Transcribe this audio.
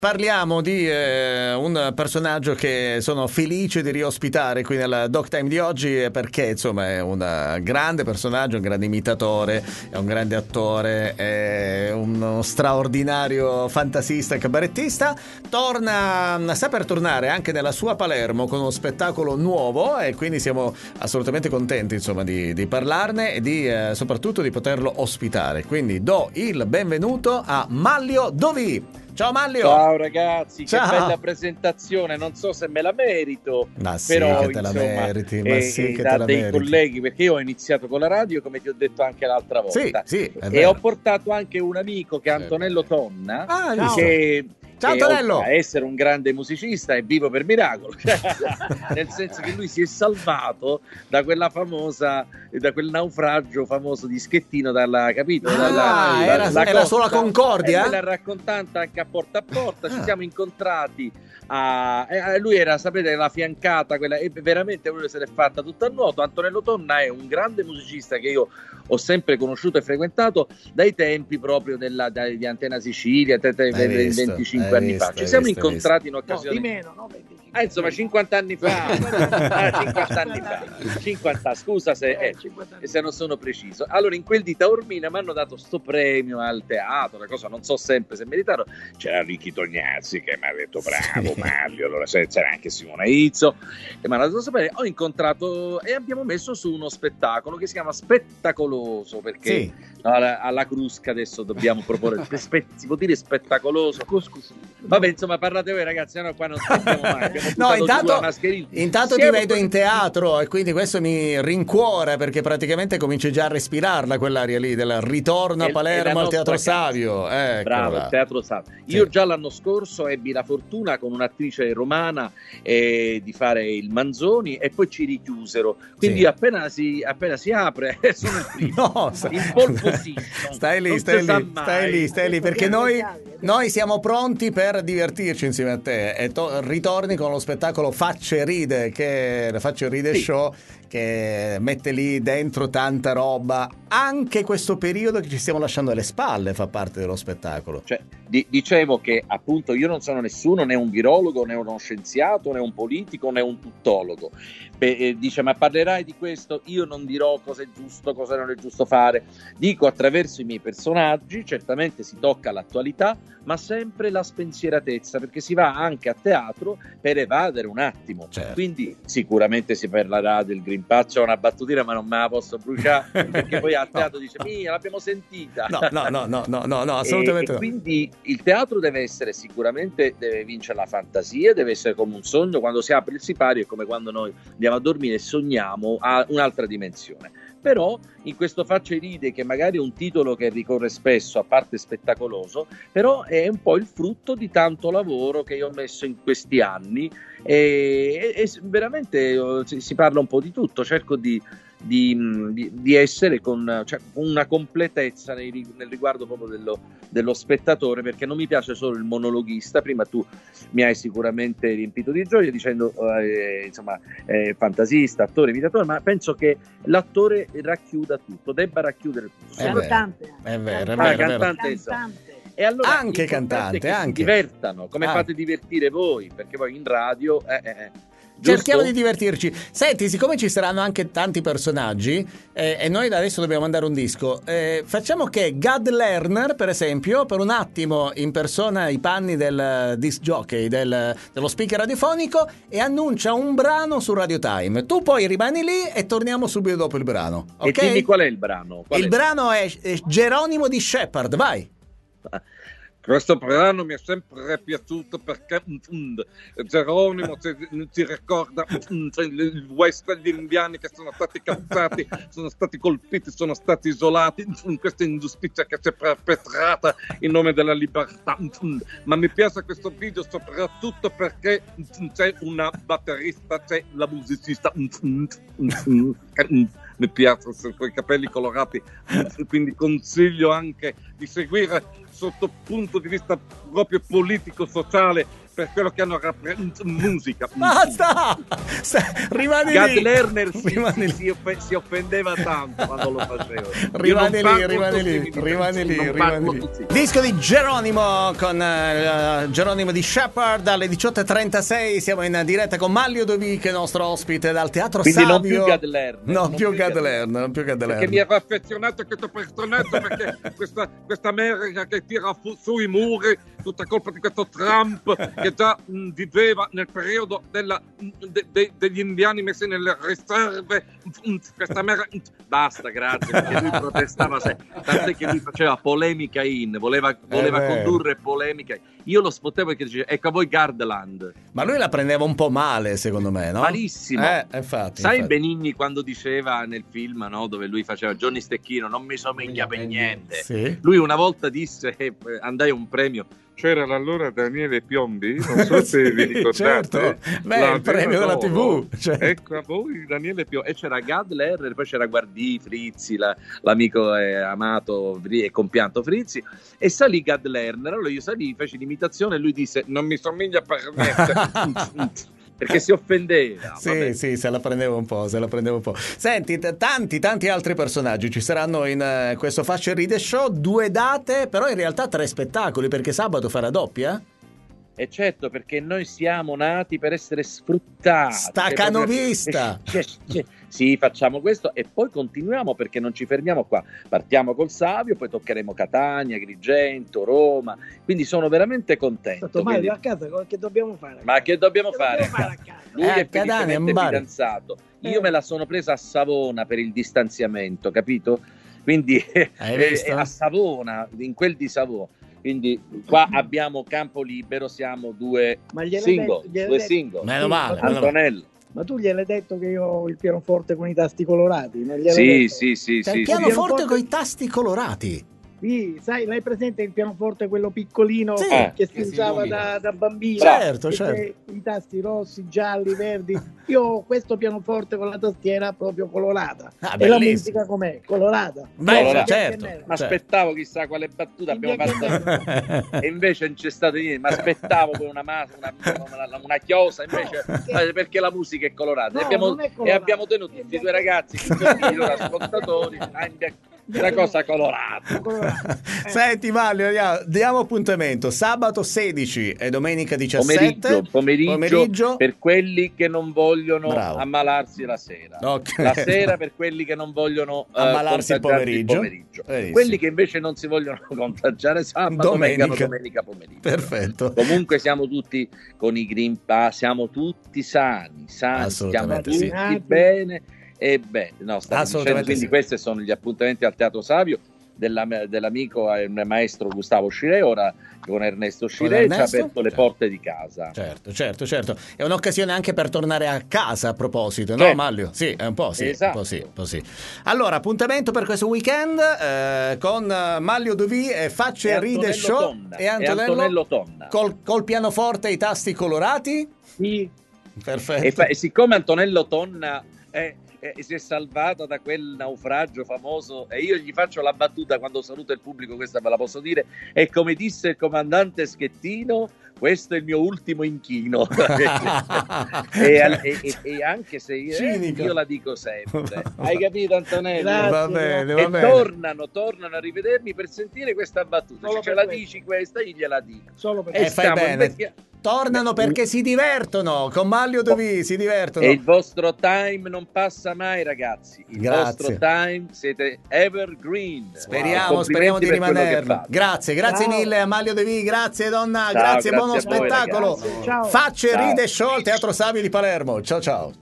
Parliamo di un personaggio che sono felice di riospitare qui nel Doc Time di oggi perché insomma è un grande personaggio, un grande imitatore, è un grande attore, è uno straordinario fantasista e cabarettista. Sta per tornare anche nella sua Palermo con uno spettacolo nuovo e quindi siamo assolutamente contenti insomma di parlarne e soprattutto di poterlo ospitare. Quindi do il benvenuto a Manlio Dovì. Ciao Manlio! Ciao ragazzi, Ciao. Che bella presentazione, non so se me la merito, Ma sì, però che te la insomma, meriti, ma sì che da te la dei meriti. colleghi, perché io ho iniziato con la radio come ti ho detto anche l'altra volta, Sì, è e vero. ho portato anche un amico che è Sì, Antonello Tonna, Ah, hai visto? che Ciao, che Antonello! oltre a essere un grande musicista è vivo per miracolo, nel senso che lui si è salvato da quel naufragio famoso di Schettino capito? Era costa. solo la Concordia? E lui l'ha raccontata anche a porta, ci siamo incontrati lui era, sapete, la fiancata quella, e veramente lui se l'è fatta tutta a nuoto. Antonello Tonna è un grande musicista che io ho sempre conosciuto e frequentato dai tempi proprio di Antena Sicilia, 25 anni fa. Ci siamo incontrati in occasione di meno, no? 25. Insomma 50 anni fa. 50 anni fa 50, scusa se non sono preciso. Allora in quel di Taormina mi hanno dato sto premio al teatro, una cosa non so sempre se meritato. C'era Ricky Tognazzi che mi ha detto bravo Manlio, allora c'era anche Simona Izzo e mi hanno dato sto premio. Ho incontrato e abbiamo messo su uno spettacolo che si chiama Spettacoloso, perché Sì. alla Crusca adesso dobbiamo proporre si può dire spettacoloso? Vabbè, insomma, parlate voi ragazzi, no, qua non sentiamo mai. No, intanto ti vedo in teatro e quindi questo mi rincuora perché praticamente cominci già a respirarla quell'aria lì del ritorno a Palermo al Teatro Savio. Bravo, il Teatro Savio. Sì. Io già l'anno scorso ebbi la fortuna con un'attrice romana di fare il Manzoni e poi ci richiusero. Quindi Sì. appena si apre sono il primo. No, in pole position. Stai lì, perché noi siamo pronti per divertirci insieme a te e ritorni con lo spettacolo Facce Ride, che è Facce Ride Show, che mette lì dentro tanta roba. Anche questo periodo che ci stiamo lasciando alle spalle fa parte dello spettacolo. Cioè, dicevo che appunto io non sono nessuno, né un virologo, né uno scienziato, né un politico, né un tuttologo. Dice, ma parlerai di questo? Io non dirò cosa è giusto, cosa non è giusto fare. Dico attraverso i miei personaggi, certamente si tocca l'attualità, ma sempre la spensieratezza, perché si va anche a teatro per evadere un attimo. Certo. Quindi sicuramente si parlerà del Green Pass, c'è una battutina ma non me la posso bruciare, perché poi al teatro dice, l'abbiamo sentita. No, assolutamente e quindi il teatro deve vincere la fantasia, deve essere come un sogno. Quando si apre il sipario è come quando noi andiamo a dormire e sogniamo a un'altra dimensione. Però in questo Facce Ride, che magari è un titolo che ricorre spesso, a parte spettacoloso, però è un po' il frutto di tanto lavoro che io ho messo in questi anni e veramente si parla un po' di tutto. Cerco di essere con una completezza nel riguardo proprio dello spettatore, perché non mi piace solo il monologhista. Prima tu mi hai sicuramente riempito di gioia dicendo fantasista, attore, imitatore, ma penso che l'attore debba racchiudere tutto. Cantante. È vero. Cantante. E allora Anche cantante, che si anche. divertano, come fate divertire voi, perché poi in radio cerchiamo di divertirci. Senti, siccome ci saranno anche tanti personaggi e noi adesso dobbiamo mandare un disco, facciamo che Gad Lerner, per esempio, per un attimo impersona i panni del disc jockey, dello speaker radiofonico, e annuncia un brano su Radio Time. Tu poi rimani lì e torniamo subito dopo il brano, ok? E dimmi qual è il brano. Brano è Geronimo di Shepherd, vai. Questo brano mi è sempre piaciuto perché Geronimo ci ricorda il West, gli indiani che sono stati cazzati, sono stati colpiti, sono stati isolati in questa ingiustizia che si è perpetrata in nome della libertà. Ma mi piace questo video soprattutto perché c'è una batterista, c'è la musicista. Mi piace con i capelli colorati, quindi consiglio anche di seguire sotto punto di vista proprio politico-sociale per quello che hanno rappresentato musica. Basta! Rimani Gad lì. Lerner Rimani lì. si offendeva tanto quando lo facevo. Rimani lì. Disco di Geronimo con Geronimo di Shepherd alle 18:36. Siamo in diretta con Manlio Dovic, nostro ospite dal Teatro Quindi Savio. non più Gad Lerner. Non più Gad Lerner. Perché mi ero affezionato a questo personaggio, perché questa America che tira su i muri, tutta colpa di questo Trump che già viveva nel periodo degli indiani messi nelle riserve. Questa America... Basta, grazie, perché lui protestava tant'è che lui faceva polemica voleva condurre polemica. Io lo spottevo perché diceva, ecco a voi Gardland. Ma lui la prendeva un po' male, secondo me, no? Malissimo. Infatti. Benigni quando diceva nel film, no, dove lui faceva Johnny Stecchino, non mi somiglia per niente. Sì. Lui una volta disse, andai a un premio, C'era allora Daniele Piombi, non so se vi ricordate. Certo. Beh, il premio della TV. Cioè. Ecco a voi Daniele Piombi. e c'era Gad Lerner, poi c'era Guardì, Frizzi, l'amico amato e compianto Frizzi, e salì Gad Lerner. Allora io salì, feci l'imitazione e lui disse Non mi somiglia per niente. perché si offendeva. Sì, se la prendeva un po'. Senti, tanti altri personaggi ci saranno in questo Faccia e Ride Show, 2 date, però in realtà 3 spettacoli, perché sabato farà doppia? E certo, perché noi siamo nati per essere sfruttati. Stacanovista! Sì, facciamo questo e poi continuiamo, perché non ci fermiamo qua. Partiamo col Savio, poi toccheremo Catania, Agrigento, Roma. Quindi sono veramente contento. Mario, a casa che dobbiamo fare? Ma che dobbiamo fare? Lui è Catania, felicemente fidanzato. Io me la sono presa a Savona per il distanziamento, capito? Quindi a Savona, in quel di Savona. Quindi qua abbiamo campo libero, siamo due single. Meno male. Antonello. Ma tu gliel'hai detto che io ho il pianoforte con i tasti colorati? Non Sì. C'è il pianoforte con i tasti colorati. Sì, sai, l'hai presente il pianoforte quello piccolino Sì, che si usava da bambino? Certo. I tasti rossi, gialli, verdi. Io ho questo pianoforte con la tastiera proprio colorata. E la musica com'è? Colorata. Beh, certo. Ma aspettavo chissà quale battuta abbiamo fatto e invece non c'è stato niente. Ma aspettavo con una chiosa invece perché la musica è colorata. E abbiamo tenuto tutti i 2 ragazzi, i loro ascoltatori, una cosa colorata. Senti Mario, diamo appuntamento sabato 16 e domenica 17 pomeriggio per quelli che non vogliono ammalarsi la sera. Okay. La sera per quelli che non vogliono ammalarsi il pomeriggio. Quelli che invece non si vogliono contagiare sabato vengano domenica pomeriggio. Perfetto. Comunque siamo tutti con i Green Pass, siamo tutti sani, stiamo tutti bene e bene. Quindi questi sono gli appuntamenti al Teatro Savio dell'amico e maestro Gustavo Scirè. Ora con Ernesto Scirè ci ha aperto le porte di casa. Certo. È un'occasione anche per tornare a casa, a proposito, no Maglio? Sì, è un po' sì. Esatto. Un po' sì. Allora, appuntamento per questo weekend con Manlio Dovic e Facce e Ride Show e Antonello Tonna. Col pianoforte e i tasti colorati? Sì. Perfetto. E siccome Antonello Tonna si è salvato da quel naufragio famoso, e io gli faccio la battuta quando saluto il pubblico, questa ve la posso dire, e come disse il comandante Schettino, questo è il mio ultimo inchino. e anche se io la dico sempre, hai capito Antonello? Va bene. Tornano a rivedermi per sentire questa battuta. Se ce la dici questa, io gliela dico. Solo per e fai bene. Tornano perché si divertono, con Manlio Dovic si divertono. E il vostro time non passa mai, ragazzi. Il vostro time siete evergreen. Speriamo di rimanerlo. Grazie mille a Manlio Dovic, grazie donna, grazie buono spettacolo. Ciao. Facce e Ride Show al Teatro Savio di Palermo. Ciao.